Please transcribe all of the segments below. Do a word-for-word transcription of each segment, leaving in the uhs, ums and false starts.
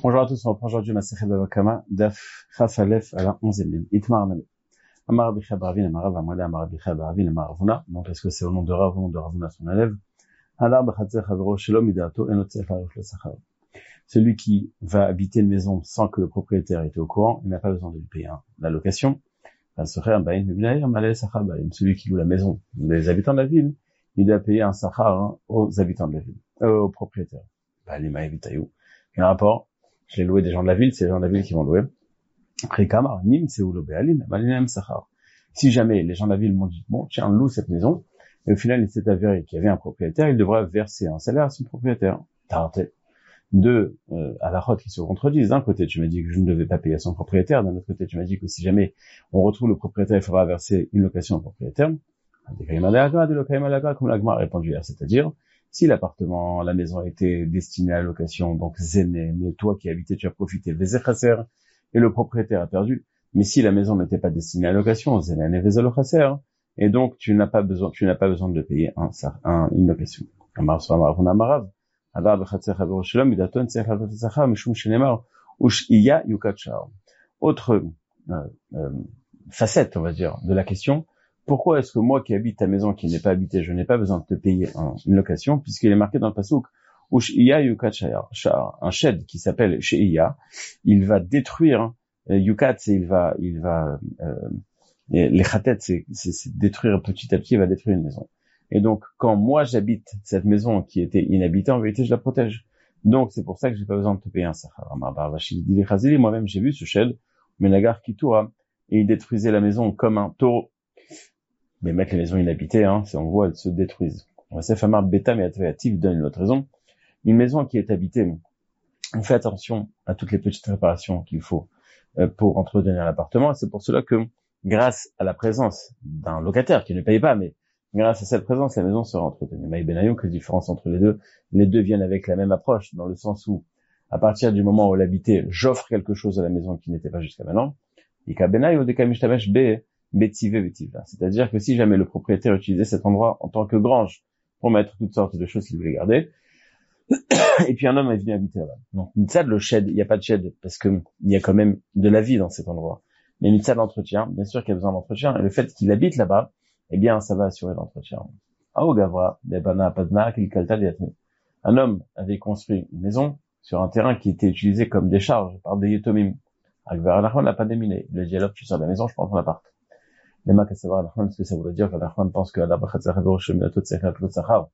Bonjour à tous, on reprend aujourd'hui Masechet Bava Kama, Daf Chaf Aleph à la onzième ligne. Itmar Name. Amar Bicha Baravin, Amar Vamala, Amar Bicha Baravin, Amar Ravuna. Donc, est-ce que c'est au nom de Rav ou au nom de Ravuna son élève? Alar Bachatzer Chavero Shelom Idato, Enotzef Arif le Sachar. Celui qui va habiter une maison sans que le propriétaire était au courant, il n'a pas besoin de lui payer la location. Celui qui loue la maison des habitants de la ville, il doit payer un sachar hein, aux habitants de la ville, euh, aux propriétaires. Bah, les maïvitayou. Il y a un rapport. Je l'ai loué des gens de la ville, c'est les gens de la ville qui vont louer. Si jamais les gens de la ville m'ont dit, bon, tiens, loue cette maison, et au final, il s'est avéré qu'il y avait un propriétaire, il devra verser un salaire à son propriétaire. T'as raté. Deux, euh, à la route qui se contredisent. D'un côté, tu m'as dit que je ne devais pas payer à son propriétaire. D'un autre côté, tu m'as dit que si jamais on retrouve le propriétaire, il faudra verser une location au propriétaire. Comme l'agma a répondu hier, c'est-à-dire, si l'appartement, la maison était destinée à la location, donc zéné, mais toi qui habitais, tu as profité, vezechasser, et le propriétaire a perdu. Mais si la maison n'était pas destinée à la location, zéné, vezechasser, et donc tu n'as pas besoin, tu n'as pas besoin de payer un, un, une location. Autre euh, euh, facette, on va dire, de la question. Pourquoi est-ce que moi qui habite ta maison qui n'est pas habitée, je n'ai pas besoin de te payer un, une location, puisqu'il est marqué dans le passouk, Ush'iya yukat sha'ar, un shed qui s'appelle She'iya, il va détruire, euh, yukat, c'est il va, il va, euh, les khatet, c'est, c'est, c'est détruire petit à petit, il va détruire une maison. Et donc, quand moi j'habite cette maison qui était inhabitée, en vérité, je la protège. Donc, c'est pour ça que j'ai pas besoin de te payer un sachar. Moi-même, j'ai vu ce shed, Menagar Kitoura, et il détruisait la maison comme un taureau. Mais mettre les maisons inhabitées, hein, si on voit, elles se détruisent. Famar Beta, mais Atveatif donne une autre raison. Une maison qui est habitée, on fait attention à toutes les petites réparations qu'il faut euh, pour entretenir l'appartement. C'est pour cela que, grâce à la présence d'un locataire qui ne paye pas, mais grâce à cette présence, la maison sera entretenue. Maï Benayoun, quelle différence entre les deux? Les deux viennent avec la même approche, dans le sens où, à partir du moment où l'habité, j'offre quelque chose à la maison qui n'était pas jusqu'à maintenant. Ika Benayoun, Dekamishtamesh B. C'est-à-dire que si jamais le propriétaire utilisait cet endroit en tant que grange pour mettre toutes sortes de choses qu'il voulait garder, et puis un homme est venu habiter là-bas. Donc, mitzad, le shed, il n'y a pas de shed, parce que il y a quand même de la vie dans cet endroit. Mais mitzad, l'entretien, bien sûr qu'il y a besoin d'entretien, et le fait qu'il habite là-bas, eh bien, ça va assurer l'entretien. Un homme avait construit une maison sur un terrain qui était utilisé comme décharge par des yetomim. Akbar n'a pas déminé. Il a dit, alors, tu sors de la maison, je prends ton appart. Les macs à savoir Nachman, ce que ça voudrait dire que Nachman pense que la Bachatzer Chavero Shemiatot Sechel Sachar.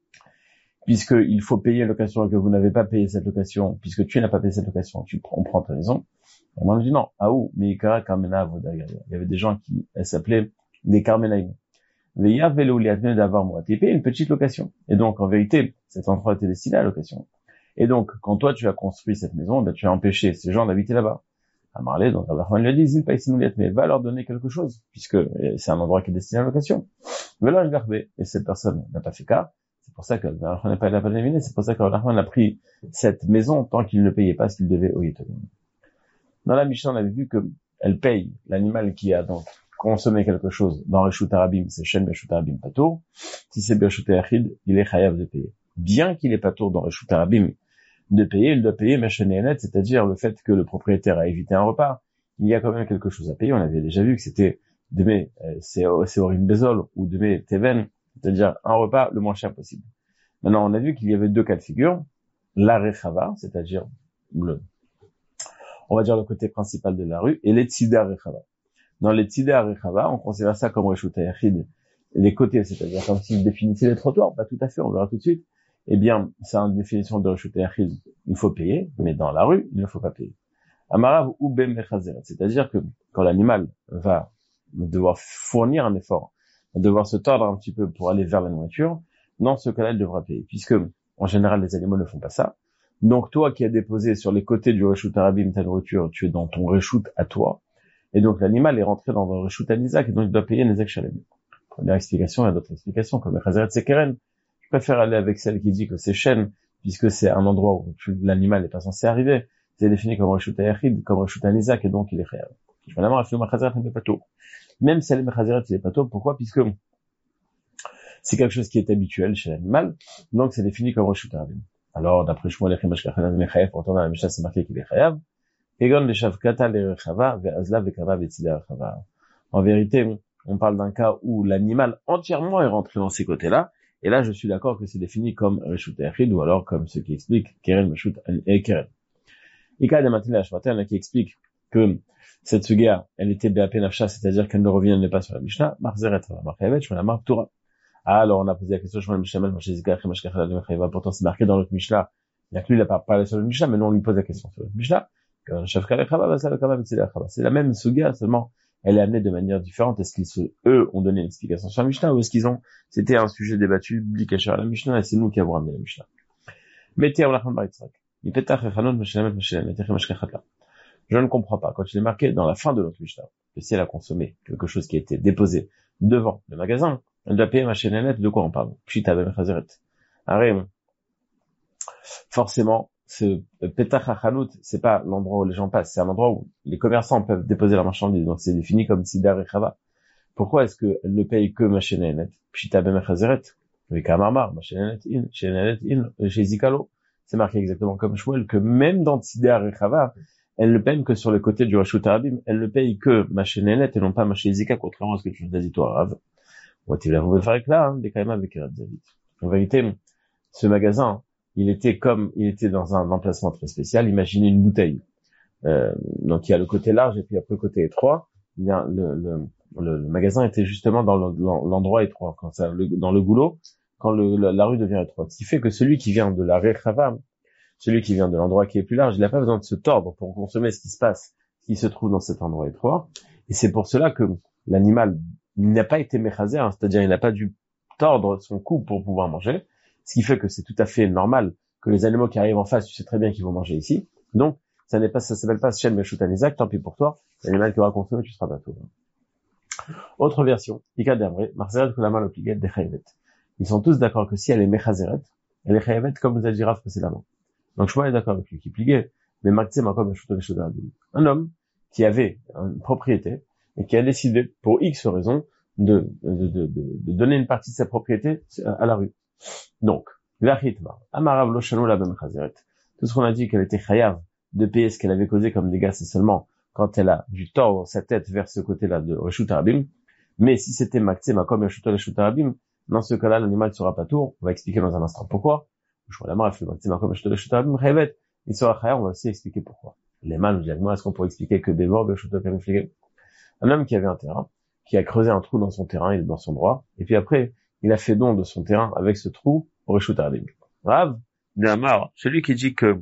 Puisqu'il faut payer une location et que vous n'avez pas payé cette location, puisque tu n'as pas payé cette location, tu prends, on prend ta maison. Et moi, je dis non. Ah ou, mais Ikara Carmena Vodaga. Il y avait des gens qui, elles s'appelaient des Carmenaïm. Veya Velo Liatne d'avoir moi. Tu payé une petite location. Et donc, en vérité, cet endroit était destiné à la location. Et donc, quand toi, tu as construit cette maison, ben, tu as empêché ces gens d'habiter là-bas. À Marley, donc Rahman lui a dit, Zil Païsinouliat, mais va leur donner quelque chose, puisque c'est un endroit qui est destiné à la location. Mais là, je garbais, et cette personne n'a pas fait cas. C'est pour ça que Rahman n'a pas été éliminé, c'est pour ça que Rahman a pris cette maison tant qu'il ne payait pas ce qu'il devait au Yetonim. Dans la Mishnah, on avait vu que elle paye l'animal qui a donc consommé quelque chose dans Reshut Arabim, c'est Shen Reshut Arabim Patour. Si c'est Reshut Achid, il est chayav de payer. Bien qu'il est Patour dans Reshut Arabim, de payer, il doit payer Meshenéanet, c'est-à-dire le fait que le propriétaire a évité un repas. Il y a quand même quelque chose à payer. On avait déjà vu que c'était Deme, c'est Orin Bezol, ou Deme Teven, c'est-à-dire un repas le moins cher possible. Maintenant, on a vu qu'il y avait deux cas de figure. La Rechava, c'est-à-dire le, on va dire le côté principal de la rue, et les Tzida Rechava. Dans les Tzida Rechava, on considère ça comme Reshut Hayachid, les côtés, c'est-à-dire comme s'il définissait les trottoirs. Pas tout à fait, on verra tout de suite. Eh bien, c'est une définition de Reshut Hayachid. Il faut payer, mais dans la rue, il ne faut pas payer. Amarav ou bem mechazeret, c'est-à-dire que quand l'animal va devoir fournir un effort, va devoir se tordre un petit peu pour aller vers la nourriture, dans ce cas-là, il devra payer, puisque en général, les animaux ne font pas ça. Donc, toi qui as déposé sur les côtés du Reshut Arabim ta nourriture, tu es dans ton Reshut à toi, et donc l'animal est rentré dans un Reshut Anizak, et donc il doit payer Nezek Shalem. Première explication, il y a d'autres explications, comme mechazeret c'est keren. Je préfère aller avec celle qui dit que c'est chêne, puisque c'est un endroit où l'animal n'est pas censé arriver. C'est défini comme Reshut Hayachid, comme Reshut Anizak, et donc il est réel. Je vais d'abord afficher Mechazeret n'est pas tôt. Même si elle est Mechazeret, il n'est pas tôt. Pourquoi? Puisque c'est quelque chose qui est habituel chez l'animal, donc c'est défini comme Reshut Arabim. Alors, d'après Shmuel, Echem Ashkachanat Mechayev, pourtant dans la Mishnah, c'est marqué qu'il est chayav. Kegon Leshavkata Lerechava, Ve'azla Vekava Vetzida Rechava. En vérité, on parle d'un cas où l'animal entièrement est rentré dans ces côtés-là, et là, je suis d'accord que c'est défini comme Reshut Echid, ou alors comme ceux qui expliquent Keren Meshut et Keren. Ika de Matin Lashmater, il y en a qui expliquent que cette sugia, elle était B A P Nafsha, c'est-à-dire qu'elle ne revenait pas sur la Mishnah, Marzeret, Marchayevet, Shmona Mar Torah. Alors, on a posé la question, Shmuel Mishamel, Moshe Zika, Echem Ashkachanat Mechayev, pourtant c'est marqué dans notre Mishnah. Il y a que lui, il n'a pas parlé sur le Mishnah, mais nous, on lui pose la question sur le Mishnah. C'est la même sugia, seulement elle est amenée de manière différente. Est-ce qu'ils se, eux, ont donné une explication sur la Mishnah, ou est-ce qu'ils ont, c'était un sujet débattu, blicaché à la Mishnah, et c'est nous qui avons ramené la Mishnah. Je ne comprends pas, quand il est marqué dans la fin de notre Mishnah, que si elle a consommé quelque chose qui a été déposé devant le magasin, elle doit payer ma chaîne de quoi on parle? Pshita ben chazeret. Forcément, ce Petach HaChanout, c'est pas l'endroit où les gens passent, c'est un endroit où les commerçants peuvent déposer leur marchandise, donc c'est défini comme Sidar et Chava. Pourquoi est-ce qu'elle ne paye que ma chaîne Pshita ben chazeret? Oui, Kamarmar, ma chaîne in, chaîne in, chez Zikalo. C'est marqué exactement comme Shmuel, que même dans Sidar et Chava, elle ne paye que sur le côté du Reshut Harabim, elle ne paye que ma chaîne et non pas ma chez Zika, contrairement à ce que tu as dit toi, Rav. On va faire avec là, des quand même avec David. En vérité, ce magasin, il était comme, il était dans un emplacement très spécial. Imaginez une bouteille. Euh, donc il y a le côté large et puis après le côté étroit. Il y a le, le, le, le magasin était justement dans le, l'endroit étroit, quand ça, le, dans le goulot, quand le, la, la rue devient étroite. Ce qui fait que celui qui vient de la Rechava, celui qui vient de l'endroit qui est plus large, il n'a pas besoin de se tordre pour consommer ce qui se passe, ce qui se trouve dans cet endroit étroit. Et c'est pour cela que l'animal n'a pas été méchazer, hein, c'est-à-dire il n'a pas dû tordre son cou pour pouvoir manger. Ce qui fait que c'est tout à fait normal que les animaux qui arrivent en face, tu sais très bien qu'ils vont manger ici. Donc, ça n'est pas, ça s'appelle pas Shem Meshut Anizak, tant pis pour toi. L'animal qui aura consommé, tu seras pas tout. Autre version, Ika d'Amré, Marzeret Kulama l'obliget de Chayevet. Ils sont tous d'accord que si elle est Mechazeret, elle est Chayevet comme nous a dit Rav précédemment. Donc, je suis d'accord avec lui qui pliait, mais Maktsem encore Meshut Meshut Anizak. Un homme qui avait une propriété et qui a décidé, pour X raison, de, de, de, de, de donner une partie de sa propriété à la rue. Donc, l'achitma, amarav lo shanu la ben chazeret. Tout ce qu'on a dit qu'elle était chayav de payer ce qu'elle avait causé comme dégâts, c'est seulement quand elle a dû tordre sa tête vers ce côté-là de reshut harabim. Mais si c'était maktsema comme reshut harabim, dans ce cas-là, l'animal sera pas tour. On va expliquer dans un instant pourquoi. Je vois la maraf, le maktsema comme reshut harabim, chayavet, il sera chayav, on va aussi expliquer pourquoi. Les mâles nous disent, moi, est-ce qu'on pourrait expliquer que bévor, reshut harabim, un homme qui avait un terrain, qui a creusé un trou dans son terrain, il est dans son droit, et puis après, il a fait don de son terrain avec ce trou au Reshut Harabim. Rav, Damar, celui qui dit que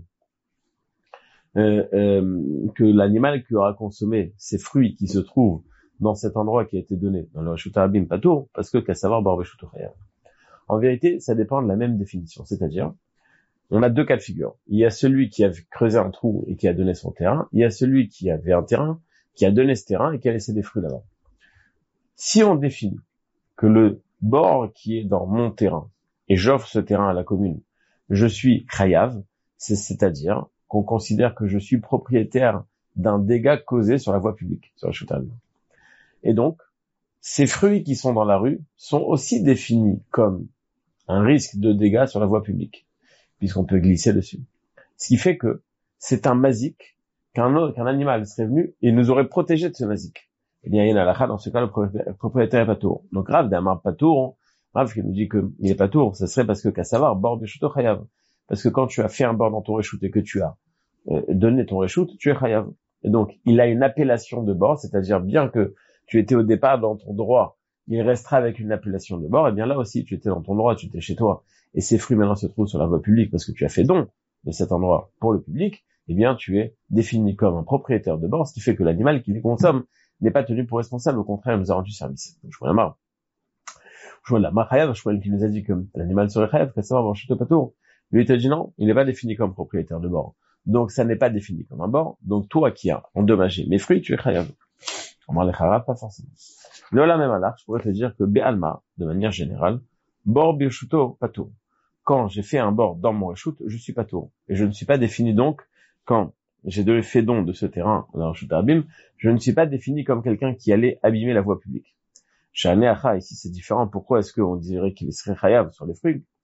euh, euh, que l'animal qui aura consommé ces fruits qui se trouvent dans cet endroit qui a été donné dans le Reshut Harabim Patour, parce que qu'à savoir Bar Reshut Chayav. En vérité, ça dépend de la même définition, c'est-à-dire, on a deux cas de figure. Il y a celui qui a creusé un trou et qui a donné son terrain, il y a celui qui avait un terrain, qui a donné ce terrain et qui a laissé des fruits là-bas. Si on définit que le bord qui est dans mon terrain, et j'offre ce terrain à la commune, je suis chayav, c'est, c'est-à-dire qu'on considère que je suis propriétaire d'un dégât causé sur la voie publique, sur le chutal. Et donc, ces fruits qui sont dans la rue sont aussi définis comme un risque de dégâts sur la voie publique, puisqu'on peut glisser dessus. Ce qui fait que c'est un mazik qu'un, qu'un animal serait venu et nous aurait protégé de ce mazik. Eh bien, il y a une halakha, dans ce cas, le propriétaire est pas tour. Donc, Rav, d'un pas tour, Rav qui nous dit qu'il est pas tour, ça serait parce que, qu'à savoir, bord de chuto chayav. Parce que quand tu as fait un bord dans ton reshoot et que tu as euh, donné ton reshoot, tu es chayav. Et donc, il a une appellation de bord, c'est-à-dire bien que tu étais au départ dans ton droit, il restera avec une appellation de bord, et bien là aussi, tu étais dans ton droit, tu étais chez toi, et ces fruits maintenant se trouvent sur la voie publique parce que tu as fait don de cet endroit pour le public, eh bien, tu es défini comme un propriétaire de bord, ce qui fait que l'animal qui les consomme n'est pas tenu pour responsable, au contraire, il nous a rendu service. Donc, je vois la marre. Je vois la marre chayav, je vois qui nous a dit que l'animal serait chayav, qu'à savoir, je te pas tour. Lui, il t'a dit non, il n'est pas défini comme propriétaire de bord. Donc, ça n'est pas défini comme un bord. Donc, toi qui as endommagé mes fruits, tu es chayav. On m'en les chayav, pas forcément. De la même manière, je pourrais te dire que Be'alma, de manière générale, bord birshuto patour. Quand j'ai fait un bord dans mon reshoot, je suis patour. Et je ne suis pas défini donc, quand j'ai fait don de ce terrain dans le reshoot harabim, je ne suis pas défini comme quelqu'un qui allait abîmer la voie publique. Chez Anéacha, ici c'est différent. Pourquoi est-ce qu'on dirait qu'il serait chayav sur les fruits?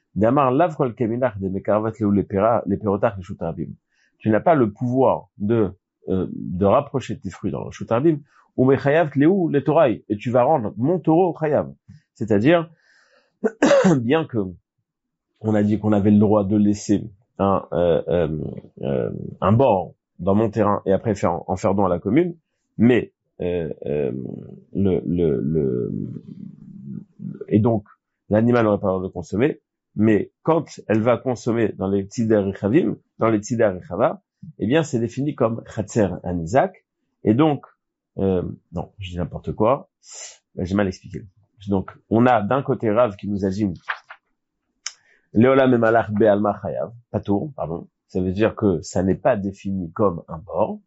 Damar lav kol keminach de mekarvat leu les pera, les perotach les shutarabim. Tu n'as pas le pouvoir de, euh, de rapprocher tes fruits dans le shutarabim, ou mechayav leu les toraï, et tu vas rendre mon taureau chayav. C'est-à-dire, bien que, on a dit qu'on avait le droit de laisser un, euh, euh, euh, un bord dans mon terrain et après faire, en faire don à la commune, mais, euh, euh, le, le, le, et donc, l'animal n'aurait pas le droit de consommer, mais quand elle va consommer dans les tzidar rechavim, dans les tzidar rechava, eh bien, c'est défini comme chatzer anizak, et donc, euh, non, je dis n'importe quoi, j'ai mal expliqué. Donc, on a d'un côté Rav qui nous a dit Leolam emalach be'alma chayav, patour, pardon. Ça veut dire que ça n'est pas défini comme un bord.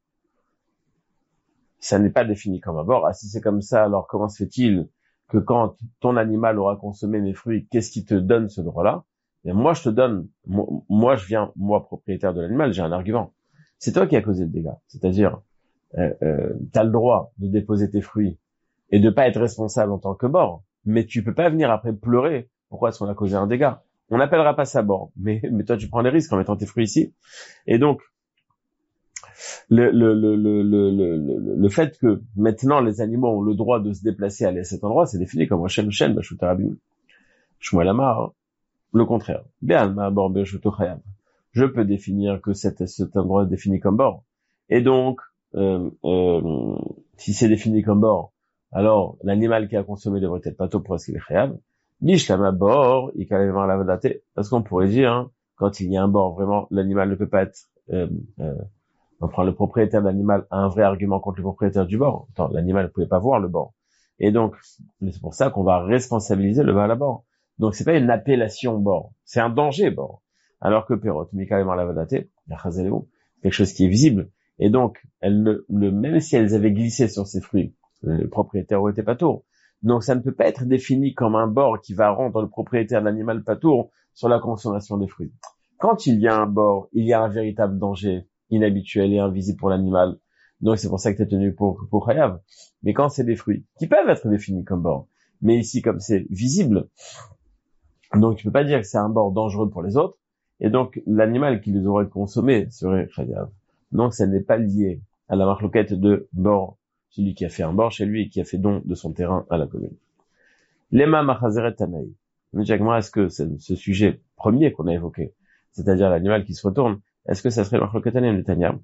Ça n'est pas défini comme un bord. Ah, si c'est comme ça, alors comment se fait-il que quand ton animal aura consommé mes fruits, qu'est-ce qui te donne ce droit-là? Et moi, je te donne, moi, moi, je viens, moi, propriétaire de l'animal, j'ai un argument. C'est toi qui as causé le dégât. C'est-à-dire, euh, euh, t'as le droit de déposer tes fruits et de pas être responsable en tant que bord. Mais tu peux pas venir après pleurer. Pourquoi est-ce qu'on a causé un dégât? On n'appellera pas ça bord, mais, mais toi tu prends les risques en mettant tes fruits ici. Et donc, le, le, le, le, le, le, le fait que maintenant les animaux ont le droit de se déplacer, aller à cet endroit, c'est défini comme Hachem Shem, Bashuta Rabim. Shmuel Amar, le contraire. Be'alma bor be'shuto chayam. Je peux définir que cet, cet endroit est défini comme bord. Et donc, euh, euh, si c'est défini comme bord, alors l'animal qui a consommé devrait être pato pour ce qu'il est chayam. Bishlama bord, il calait voir la vadate. Parce qu'on pourrait dire, hein, quand il y a un bord, vraiment, l'animal ne peut pas être, euh, euh, on prend le propriétaire de l'animal a un vrai argument contre le propriétaire du bord. Attends, l'animal ne pouvait pas voir le bord. Et donc, c'est pour ça qu'on va responsabiliser le bas à bord. Donc, c'est pas une appellation bord. C'est un danger bord. Alors que Perot, Mikael Marlavadate, la Chazelou, quelque chose qui est visible. Et donc, elle ne, le, même si elles avaient glissé sur ces fruits, le propriétaire aurait été patour. Donc, ça ne peut pas être défini comme un bord qui va rendre le propriétaire de l'animal patour sur la consommation des fruits. Quand il y a un bord, il y a un véritable danger inhabituel et invisible pour l'animal. Donc, c'est pour ça que tu es tenu pour, pour Chayav. Mais quand c'est des fruits, qui peuvent être définis comme bord, mais ici, comme c'est visible, donc tu peux pas dire que c'est un bord dangereux pour les autres, et donc l'animal qui les aurait consommés serait Chayav. Donc, ça n'est pas lié à la marloquette de bord, celui qui a fait un bord chez lui et qui a fait don de son terrain à la commune. Lema machazeret tanaï. Est-ce que c'est ce sujet premier qu'on a évoqué, c'est-à-dire l'animal qui se retourne, est-ce que ça serait le marloquette tanaï de Tanya?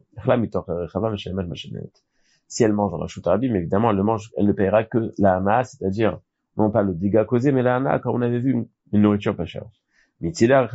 Si elle mange dans la Shutarabim, évidemment, elle ne mange, elle ne paiera que la hana, c'est-à-dire, non pas le dégât causé, mais la hana, comme on avait vu, une nourriture pas chère. Mais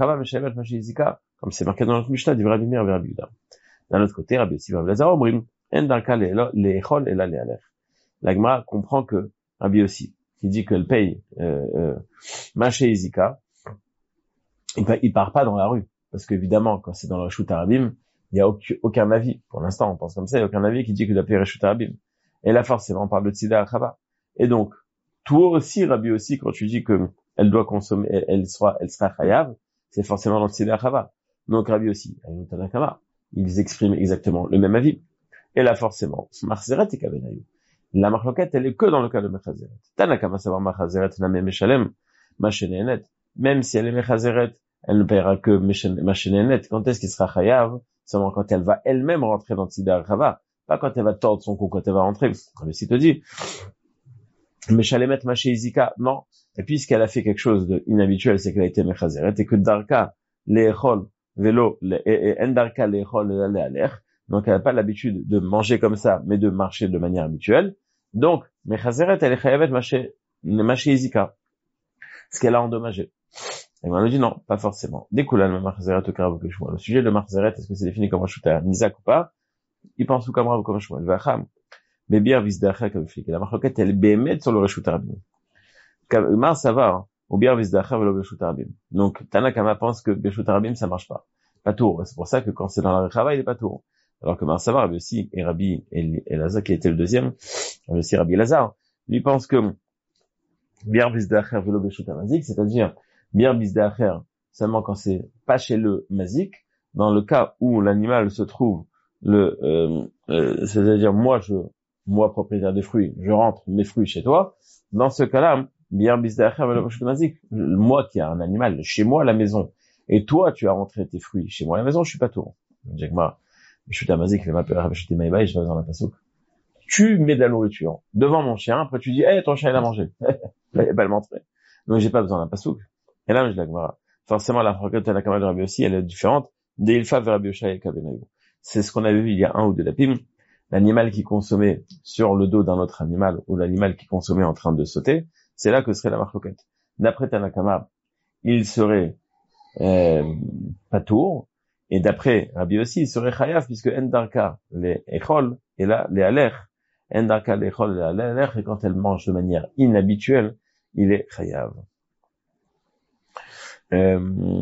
comme c'est marqué dans notre Mishnah, du Rabbi Meir vers Rabbi Yehuda. D'un autre côté, Rabbi Yossi Rav Elazar Omrim, en darka le'echol et la le'alech. La Gemara comprend que Rabbi Yossi, qui dit qu'elle paye, euh, euh, Maché Izika, il, il part pas dans la rue. Parce qu'évidemment, quand c'est dans la Shutarabim, il n'y a aucun, aucun avis. Pour l'instant, on pense comme ça, il n'y a aucun avis qui dit que doit payer Shutarabim. Et là, forcément, on parle de Tzida Chava. Et donc, toi aussi, Rabbi aussi, quand tu dis que elle doit consommer, elle, elle sera, elle sera chayav, c'est forcément dans le Tzida Chava. Donc, Rabbi aussi, ils expriment exactement le même avis. Et là, forcément, Marzeret et Kavenayu. La marloquette, elle est que dans le cas de Mechazeret. Tanakama savoir Mechazeret, Name Meshalem, Machénénet. Même si elle est Mechazeret, elle ne paiera que Machénénet. Quand est-ce qu'il sera chayav? Seulement quand elle va elle-même rentrer dans Tzida Chava. Pas quand elle va tordre son cou, quand elle va rentrer. Comme ici te dit. Meshalemet Maché Izika, non. Et puisqu'elle a fait quelque chose d'inhabituel, c'est qu'elle a été Mechazeret, et que Darka, Le'echol, Velo, Endarka, Le'echol, Le'alech. Donc, elle n'a pas l'habitude de manger comme ça, mais de marcher de manière habituelle. Donc, Mechazeret, elle est chayavet Maché, Maché Izika. Ce qu'elle a endommagé. Et on nous dit non, pas forcément. Découlal, Mechazeret, au que je vois. Le sujet de Mechazeret, est-ce que c'est défini comme un shooter, Nizak ou pas? Il pense ou comme Rav ou comme Shmuel. Vacham. Mais bien, vis d'acha comme flic. La marloquette, elle bémet sur le reshutarabim. Mar, ça va, hein. Ou bien vis d'acha ou le reshutarabim. Donc, Tanakama pense que reshutarabim, ça marche pas. Pas tour. C'est pour ça que quand c'est dans la rechava, il est pas tour. Alors que Mar, ça va, Rabbi aussi, et Rabbi Elazar, qui était le deuxième, Rabbi aussi, Rabbi Elazar, lui pense que bien vis d'acha ou le reshutarabim, c'est-à-dire, bien vis d'acha, seulement quand c'est pas chez le mazik, dans le cas où l'animal se trouve le, euh, euh, c'est-à-dire moi je, moi propriétaire des fruits, je rentre mes fruits chez toi. Dans ce cas-là, Bien bisdacher mazik. Moi qui ai un animal chez moi à la maison, et toi tu as rentré tes fruits chez moi à la maison, je suis pas tour. Jekma, je suis tamazik, ma peur, je suis maïbaï, je vais dans la pasouk. Tu mets de la nourriture devant mon chien, après tu dis, hé, hey, ton chien il a mangé. Il est pas le montrer. Donc j'ai pas besoin d'un pasouk. Et là, je la Gemara. Forcément, la fraquette à la camarade de Rabbi aussi, elle est différente. Des ilfa vers Rabbi Yoshai et Kabenaïgo. C'est ce qu'on avait vu il y a un ou deux lapim. L'animal qui consommait sur le dos d'un autre animal, ou l'animal qui consommait en train de sauter, c'est là que serait la marloquette. D'après Tanakama, il serait, euh, patour. Et d'après Rabbi aussi, il serait chayav, puisque endarka, les echol, et là, les alech, endarka, les echol, les alech, et quand elle mange de manière inhabituelle, il est chayav. Euh,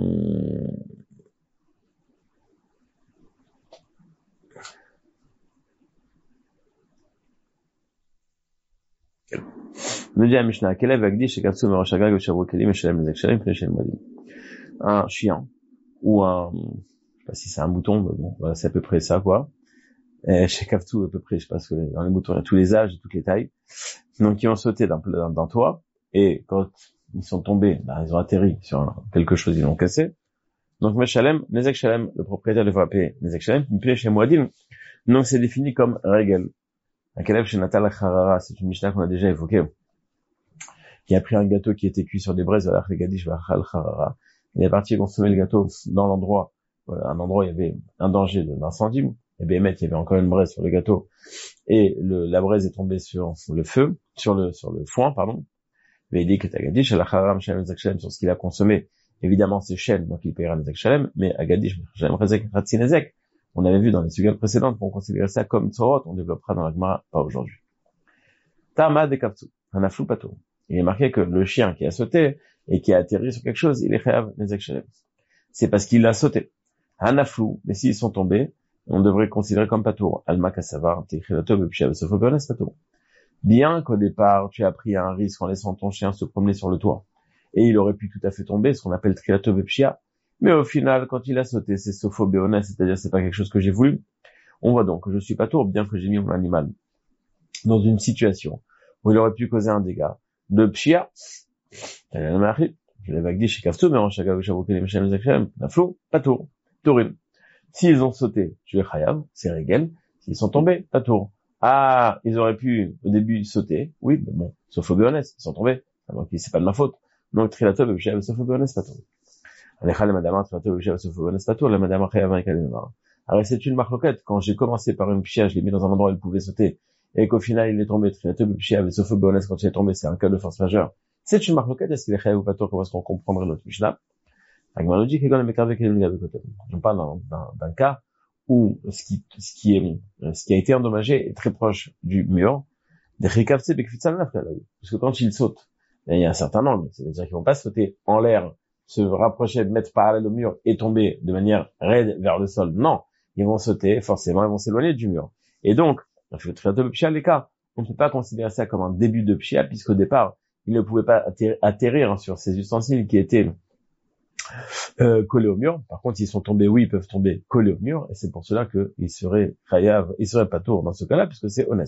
nous dit à Mishnah, Kelev Agdi, chez Kapsu, Merosh Agag, Shavru Kelim, et Shalem Nezek Shalem, Pnei Shem Modim. Un chien, ou un, je sais pas si c'est un mouton, mais bon, voilà, c'est à peu près ça, quoi. Et chez Kapsu, à peu près, je sais pas, parce que dans les moutons, il y a tous les âges et toutes les tailles. Donc, ils ont sauté d'un, d'un, d'un toit, et quand ils sont tombés, ben, ils ont atterri sur un, quelque chose, ils l'ont cassé. Donc, Meshalem, Nezek Shalem, le propriétaire devra payer Nezek Shalem, Pnei Shem Modim. Donc, c'est défini comme règle. Un Kelev chez Natal Harara, c'est une Mishnah qu'on a déjà évoquée, qui a pris un gâteau qui était cuit sur des braises, il est parti consommer le gâteau dans l'endroit, voilà, un endroit où il y avait un danger d'incendie, et bien, il y avait encore une braise sur le gâteau, et le, la braise est tombée sur le feu, sur le, sur le foin, pardon, mais il dit que Tagadish, sur ce qu'il a consommé, évidemment c'est chêne, donc il paiera Nezek Shalem, mais Agadish, Ratzinezek, on avait vu dans les suggestions précédentes qu'on considérait ça comme Tzorot, on développera dans la Gemara, pas aujourd'hui. Tama de Kapsu, un aflou pato. Il est marqué que le chien qui a sauté et qui a atterri sur quelque chose, il est chayav nezek shalem. C'est parce qu'il a sauté. Un aflou, mais s'ils sont tombés, on devrait considérer comme patour. Alma kasavar, techilato bepshav sofobones patour. Bien qu'au départ, tu as pris un risque en laissant ton chien se promener sur le toit. Et il aurait pu tout à fait tomber, ce qu'on appelle techilato bepshia. Mais au final, quand il a sauté, c'est sophobéones, c'est-à-dire c'est pas quelque chose que j'ai voulu. On voit donc que je suis patour, bien que j'ai mis mon animal dans une situation où il aurait pu causer un dégât de pshia. Je l'avais dit chez Kaftou, mais en chacun vous chavouquez les méchants les actions, la flou, patour, tourim. S'ils ont sauté, tu es chayav, c'est régel. S'ils sont tombés, patour. Ah, ils auraient pu, au début, sauter. Oui, mais bon, sauf au béonès, ils sont tombés. Donc, c'est pas de ma faute. Donc, trilatov, et pshia, sauf au béonès, patour. Alekha, le madama, trilatov, et pshia, sauf au béonès, patour, le madama, chayav, et kalimar. Alors, c'est une marloquette. Quand j'ai commencé par une pshia, je l'ai mis dans un endroit où il pouvait sauter, et qu'au final, il est tombé, trilatov, et pshia, sauf au béonès, quand il est tombé, c'est un cas de force majeure. C'est une marloquette, est-ce qu'il est chayav ou patour, comment est-ce qu'on comprendrait notre Mishnah? On parle d'un, d'un, d'un cas où ce qui, ce qui est, ce qui a été endommagé est très proche du mur. Parce que quand ils sautent, il y a un certain angle. C'est-à-dire qu'ils vont pas sauter en l'air, se rapprocher, mettre parallèle au mur et tomber de manière raide vers le sol. Non. Ils vont sauter, forcément, ils vont s'éloigner du mur. Et donc, on ne peut pas considérer ça comme un début de pshia, puisqu'au départ, ils ne pouvaient pas atterrir sur ces ustensiles qui étaient Euh, collés au mur. Par contre, s'ils sont tombés, oui, ils peuvent tomber collés au mur, et c'est pour cela qu'ils seraient chayav, ils seraient pas tour dans ce cas-là, puisque c'est honnête.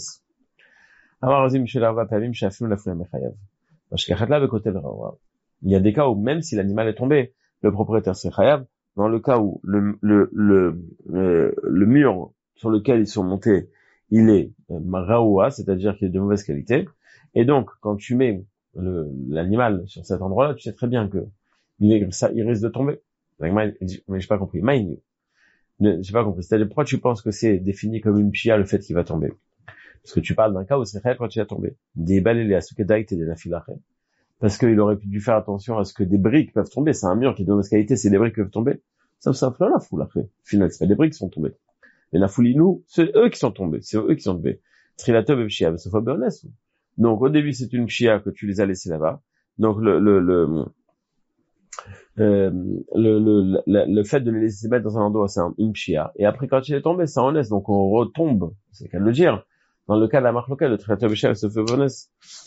Il y a des cas où même si l'animal est tombé, le propriétaire serait chayav. Dans le cas où le, le, le, le, le mur sur lequel ils sont montés, il est raoua, c'est-à-dire qu'il est de mauvaise qualité, et donc, quand tu mets le, l'animal sur cet endroit-là, tu sais très bien que il, est, ça, il risque de tomber. Mais j'ai pas compris. Maïn. J'ai pas compris. C'est-à-dire, pourquoi tu penses que c'est défini comme une pshia le fait qu'il va tomber? Parce que tu parles d'un cas où c'est réel quand il a tombé. Des balles et les asukedaït et des nafilachem. Parce qu'il aurait pu dû faire attention à ce que des briques peuvent tomber. C'est un mur qui est de mauvaise qualité, c'est des briques qui peuvent tomber. Ça, ça fait la foule après. Finalement, c'est pas des briques qui sont tombées. Les nafoulinou, c'est eux qui sont tombés. C'est eux qui sont tombés. Trilatov et pshia, sauf béonès. Donc, au début, c'est une pshia que tu les as laissés là-bas. Donc, le, le, le, Euh, le, le, le, le fait de les laisser mettre dans un endroit, c'est un, une pshia. Et après, quand il est tombé, c'est honnête. Donc, on retombe. C'est le cas de le dire. Dans le cas de la marque locale, le traiteur bishia se fait honnête.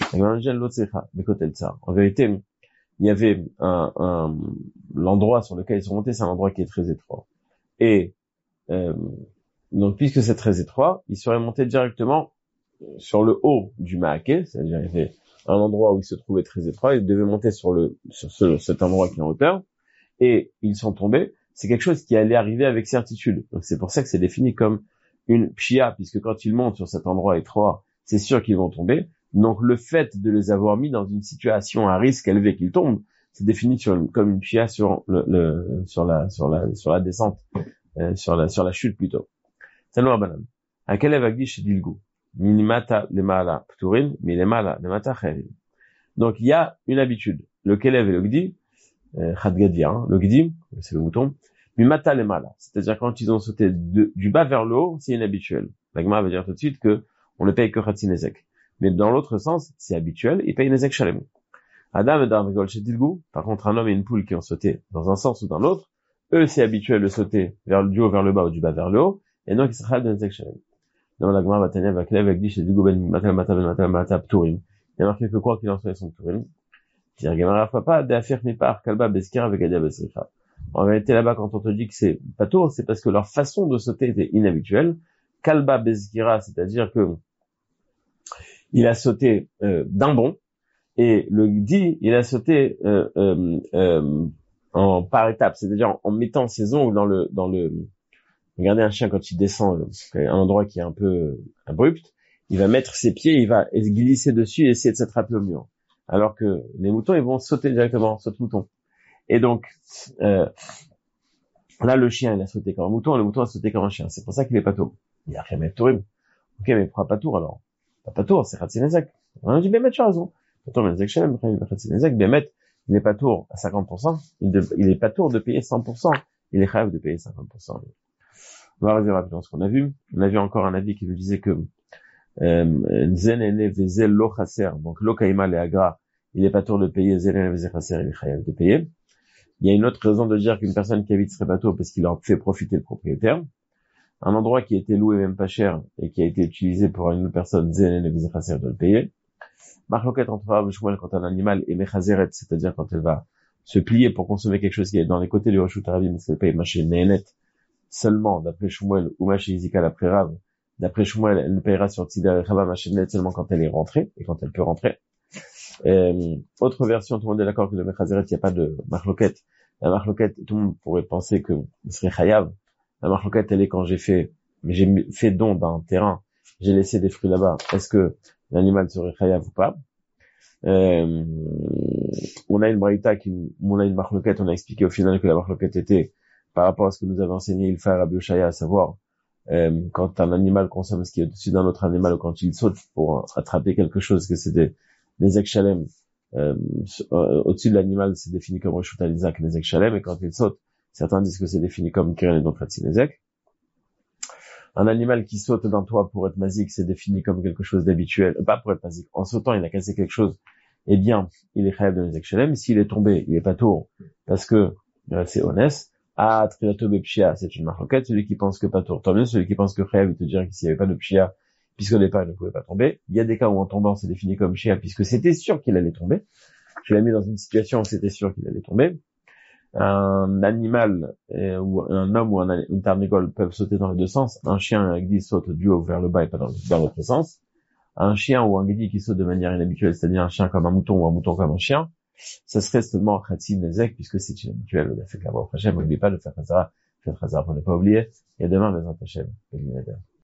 En vérité, il y avait un, un, l'endroit sur lequel ils sont montés, c'est un endroit qui est très étroit. Et, euh, donc, puisque c'est très étroit, ils seraient montés directement sur le haut du maaké, c'est-à-dire, il y avait un endroit où il se trouvait très étroit, ils devaient monter sur le, sur ce, cet endroit qui est en hauteur, et ils sont tombés. C'est quelque chose qui allait arriver avec certitude. Donc c'est pour ça que c'est défini comme une pshia, puisque quand ils montent sur cet endroit étroit, c'est sûr qu'ils vont tomber. Donc le fait de les avoir mis dans une situation à risque élevé qu'ils tombent, c'est défini sur une, comme une pshia sur le, le sur la sur la sur la descente, euh, sur la sur la chute plutôt. Salut Abanam. À quel évagdi chez Dilgu? Minimata lemala pturin, milemala lemata chavim. Donc il y a une habitude. Le kelev et le gdi, Khadgadia, hein, le gdi, c'est le mouton, mimata lemala, c'est-à-dire quand ils ont sauté de, du bas vers le haut, c'est inhabituel. La Gemara va dire tout de suite que on ne paye que Khatsi Nezek. Mais dans l'autre sens, c'est habituel, ils payent Nezek Shalem. Adam et Darvigol chez Dilgou, par contre un homme et une poule qui ont sauté dans un sens ou dans l'autre, eux c'est habituel de sauter vers le, du haut vers le bas ou du bas vers le haut, et donc ils sera de Nezek Shalem. Dans la Gemara va tenir avec l'Ev avec dit chez Dilgou ben Mata Mata ben Mata Mata Pturim. Il y a marqué que quoi qu'il en soit, ils sont Pturim. C'est-à-dire, Gemara pas d'affaire ni par Kalba Beskira avec Adia Besricha. En réalité, là-bas, quand on te dit que c'est pas tour, c'est parce que leur façon de sauter était inhabituelle. Kalba Beskira, c'est-à-dire que il a sauté euh, d'un bond, et le Gdi, il a sauté euh, euh, euh, en par étapes, c'est-à-dire en, en mettant ses ongles dans le dans le. Regardez un chien quand il descend à un endroit qui est un peu abrupt, il va mettre ses pieds, il va glisser dessus et essayer de s'attraper au mur. Alors que les moutons, ils vont sauter directement, saute mouton. Et donc, euh, là, le chien, il a sauté comme un mouton, et le mouton a sauté comme un chien. C'est pour ça qu'il est pas tour. Il y a rien à tourim. Ok, mais pourquoi pas tour, alors? Pas pas tour, c'est Khatsi Nezek. On a dit, Bémet, tu as raison. Pourtant, mais Nezek Shalem, Khatsi Nezek, Bémet, il n'est pas tour à cinquante pour cent. Il, de, il est pas tour de payer cent pour cent. Il est rêve de payer cinquante pour cent. On va revenir rapidement ce qu'on a vu. On a vu encore un avis qui nous disait que, Zenene vezel lo chaser, donc lo kaima le agra, il est pas tour de payer, Zenene vezel chaser, il est chayav de payer. Il y a une autre raison de dire qu'une personne qui habite serait pas tour parce qu'il leur fait profiter le propriétaire. Un endroit qui a été loué même pas cher et qui a été utilisé pour une autre personne, Zenene vezel chaser doit le payer. Marloquette entre Rav et Shmuel quand un animal est mechazeret, c'est-à-dire quand elle va se plier pour consommer quelque chose qui est dans les côtés du Roshut Ravim, mais c'est pas maché Nehenet seulement, d'après Shmuel, ou maché Izikal après Rav. D'après Shmuel, elle ne payera sur Tzidar et Chava Machenet seulement quand elle est rentrée, et quand elle peut rentrer. Euh, autre version, tout le monde est d'accord que le Mechazeret, il n'y a pas de marloquette. La marloquette, tout le monde pourrait penser que ce serait Chayav. La marloquette, elle est quand j'ai fait, mais j'ai fait don d'un terrain, j'ai laissé des fruits là-bas. Est-ce que l'animal serait Chayav ou pas? Euh, on a une braïta qui, on a une marloquette, on a expliqué au final que la marloquette était, par rapport à ce que nous avait enseigné il fait Rabbi Oshaya, à savoir, Euh, quand un animal consomme ce qui est au-dessus d'un autre animal ou quand il saute pour attraper quelque chose, que c'est des Nezek Shalem, euh, au-dessus de l'animal, c'est défini comme Reshut Alizak, Nezek Shalem, et quand il saute, certains disent que c'est défini comme Kiren et donc Khatsi Nezek. Un animal qui saute d'un toit pour être mazik, c'est défini comme quelque chose d'habituel, euh, pas pour être mazik. En sautant, il a cassé quelque chose, eh bien, il est chayav de Nezek Shalem. S'il est tombé, il est pas tour, parce que euh, c'est honnête. Ah, Trilato Bepshia, c'est une marloquette. Celui qui pense que pas tour, tant mieux. Celui qui pense que Chayav, il te dirait que s'il n'y avait pas de Pshia, puisqu'au départ, il ne pouvait pas tomber. Il y a des cas où en tombant, c'est défini comme Pshia, puisque c'était sûr qu'il allait tomber. Je l'ai mis dans une situation où c'était sûr qu'il allait tomber. Un animal, euh, ou un homme ou un, une tarnégole peuvent sauter dans les deux sens. Un chien, un gdi saute du haut vers le bas et pas dans, dans l'autre sens. Un chien ou un gdi qui saute de manière inhabituelle, c'est-à-dire un chien comme un mouton ou un mouton comme un chien, ça serait seulement Khatsi Nezek, puisque c'est inhabituel. On a fait que la voix au Hachem, n'oubliez pas de faire Khazara, faire Khazara pour ne pas oublier. Et demain, les Hachem.